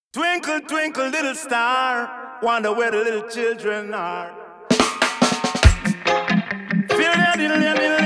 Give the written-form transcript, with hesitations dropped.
Twinkle, twinkle, little star, wonder where the little children are. Feel